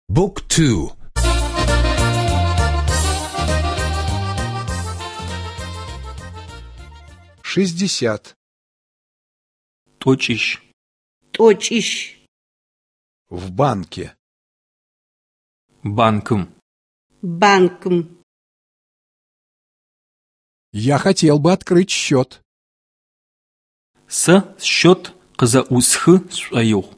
Book 2. 60. Точиш. Точиш. В банке. Банком. Банком. Я хотел бы открыть счет. Счет къызэӏусхы сшӏоигъу.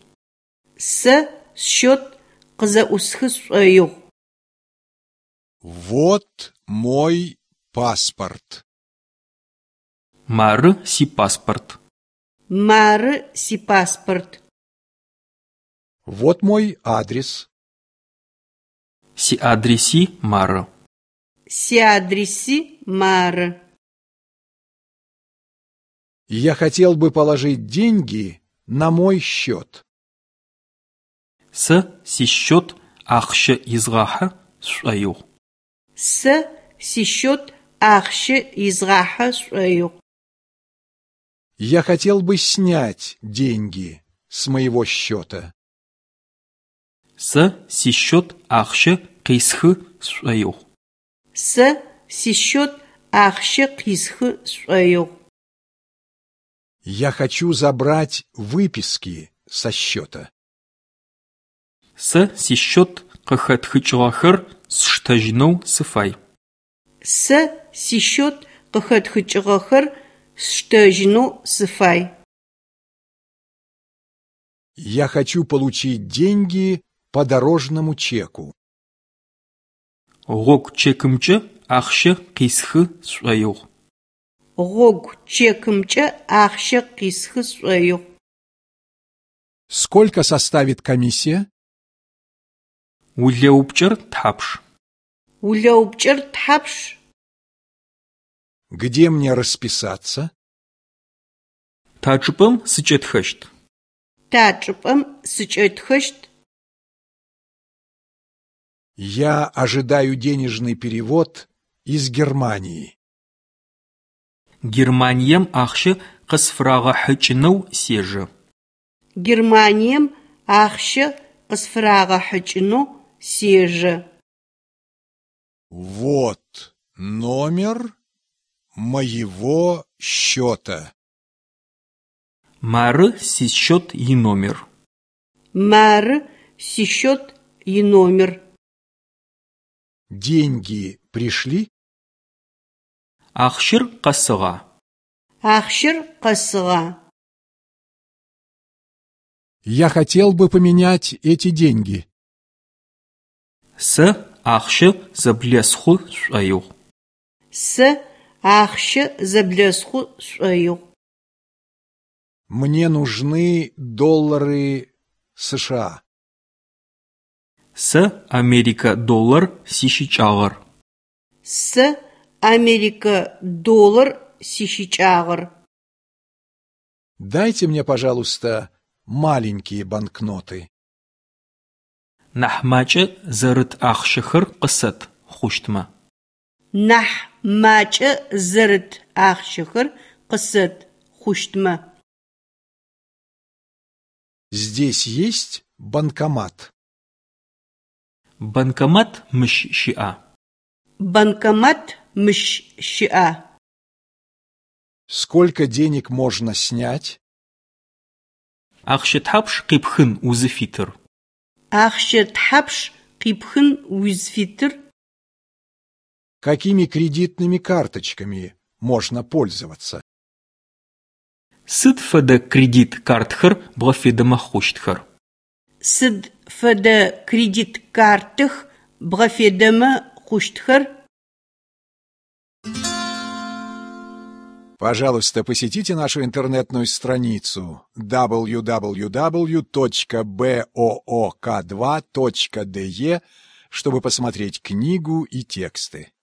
Счет къызэӏусхы сшӏоигъу. Вот мой паспорт. Мары си паспорт. Мары си паспорт. Вот мой адрес. Си адреси мары. Си адреси мары. Я хотел бы положить деньги на мой счет. Си счет ахъщэ изгъахьэ сшӏоигъу. Си счет ахъщэ изгъахьэ сшӏоигъу. Я хотел бы снять деньги с моего счета. Си счет ахъщэ къисхы сшӏоигъу. Си счет ахъщэ къисхы сшӏоигъу. Я хочу забрать выписки со счета. Си счет къыхэтхыкӏыгъэхэр сштэжьынэу сыфай. Си счет къыхэтхыкӏыгъэхэр сштэжьынэу сыфай. Я хочу получить деньги по дорожному чеку. Гъогу чекымкӏэ ахъщэ къисхы сшӏоигъу. Гъогу чекымкӏэ ахъщэ къисхы сшӏоигъу. Сколько составит комиссия? Улеупкӏэр тхьапш? Улеупкӏэр тхьапш? Где мне расписаться? Тачӏыпӏэм сыкӏэтхэщт. Тачӏыпӏэм сыкӏэтхэщт. Я ожидаю денежный перевод из Германии. Германием ахъщэ къысфырагъэхьыкӏынэу сежэ. Германием ахъщэ къысфырагъэхьыкӏынэу сежэ. Вот номер моего счета. Мары си счет иномер. Мары си счет иномер. Деньги пришли? Ахъщэр къэсыгъа? Ахъщэр къэсыгъа? Я хотел бы поменять эти деньги. Ахъщэ зэблэсхъу сшӏоигъу. Ахъщэ зэблэсхъу сшӏоигъу. Мне нужны доллары США. Америка доллар сищыкӏагъэр. Америка доллар сищыкӏагъэр. Дайте мне, пожалуйста, маленькие банкноты. Нахь макӏэ зэрыт ахъщэхэр къысэт хъущтмэ. Нахь макӏэ зэрыт ахъщэхэр къысэт хъущтмэ. Здесь есть банкомат? Банкомат мыщ щыӏа? Банкомат мыщ щыӏа? Сколько денег можно снять? Ахъщэ тхьапш къипхын узыфитыр? Ахъщэ тхьапш къипхын узыфитыр? Какими кредитными карточками можно пользоваться? Сыд фэдэ кредит картхэр бгъэфедэмэ хъущтхэр? Сыд фэдэ кредит картых бгъэфедэмэ хъущтхэр? Пожалуйста, посетите нашу интернетную страницу www.book2.de, чтобы посмотреть книгу и тексты.